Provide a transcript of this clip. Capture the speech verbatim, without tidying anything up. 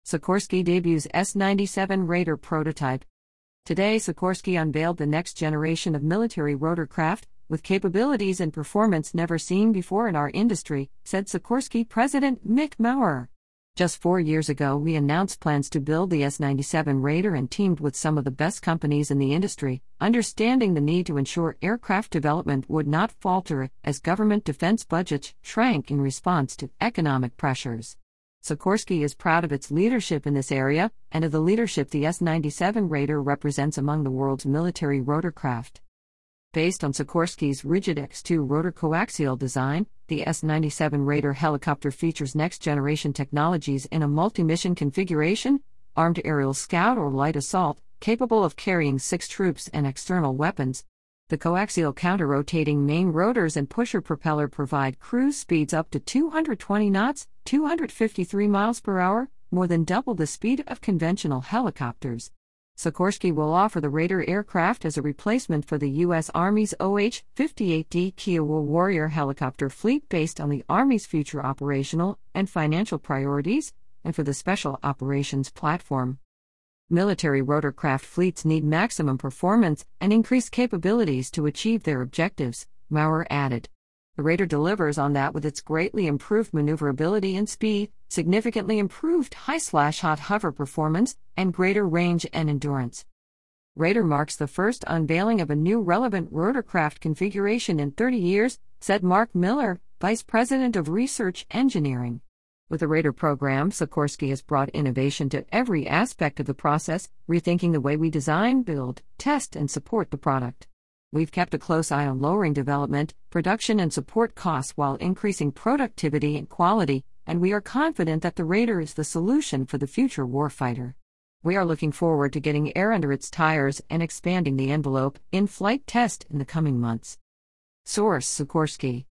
Sikorsky debuts S ninety-seven Raider prototype. Today, Sikorsky unveiled the next generation of military rotorcraft, with capabilities and performance never seen before in our industry, said Sikorsky President Mick Maurer. Just four years ago, we announced plans to build the S ninety-seven Raider and teamed with some of the best companies in the industry, understanding the need to ensure aircraft development would not falter as government defense budgets shrank in response to economic pressures. Sikorsky is proud of its leadership in this area, and of the leadership the S ninety-seven Raider represents among the world's military rotorcraft. Based on Sikorsky's rigid X two rotor coaxial design, the S ninety-seven Raider helicopter features next-generation technologies in a multi-mission configuration: armed aerial scout or light assault, capable of carrying six troops and external weapons. The coaxial counter-rotating main rotors and pusher propeller provide cruise speeds up to two hundred twenty knots, two hundred fifty-three miles per hour, more than double the speed of conventional helicopters. Sikorsky will offer the Raider aircraft as a replacement for the U S Army's O H fifty-eight D Kiowa Warrior helicopter fleet based on the Army's future operational and financial priorities, and for the Special Operations Platform. Military rotorcraft fleets need maximum performance and increased capabilities to achieve their objectives, Maurer added. The Raider delivers on that with its greatly improved maneuverability and speed, significantly improved high-slash-hot hover performance, and greater range and endurance. Raider marks the first unveiling of a new relevant rotorcraft configuration in thirty years, said Mark Miller, Vice President of Research Engineering. With the Raider program, Sikorsky has brought innovation to every aspect of the process, rethinking the way we design, build, test, and support the product. We've kept a close eye on lowering development, production, and support costs while increasing productivity and quality, and we are confident that the Raider is the solution for the future warfighter. We are looking forward to getting air under its tires and expanding the envelope in flight test in the coming months. Source: Sikorsky.